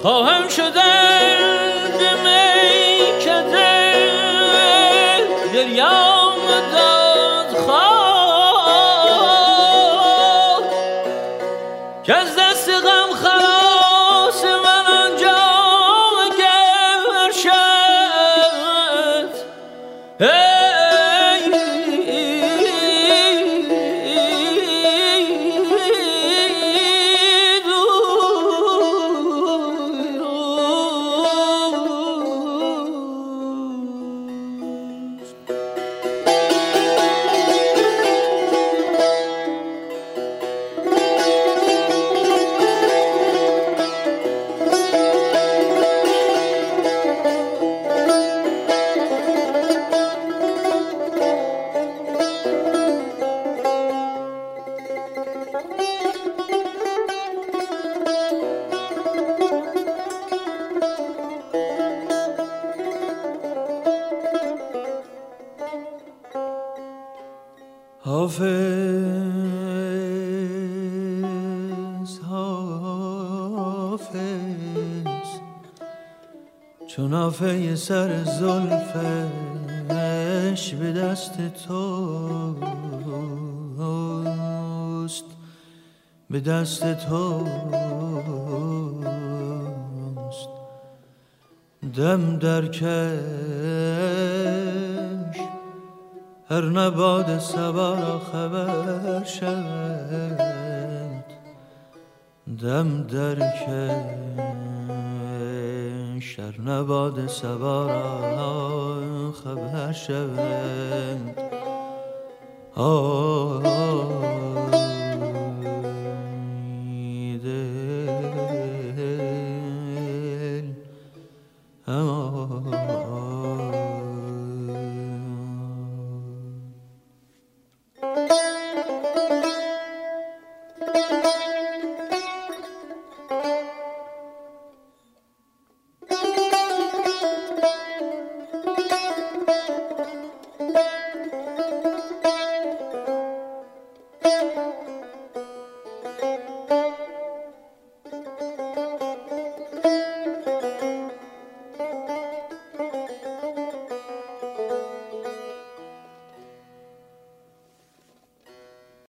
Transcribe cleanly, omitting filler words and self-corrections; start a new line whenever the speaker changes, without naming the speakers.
خواهم شدن میکده گریام داد خواه که از دست غم خلاص من آنجا گرشد حافظ حافظ چون آفه سر زلفش به دست توست به دست توست دم در کش هر نباد صبا را خبر شد دم در کش هر نباد صبا را خبر شد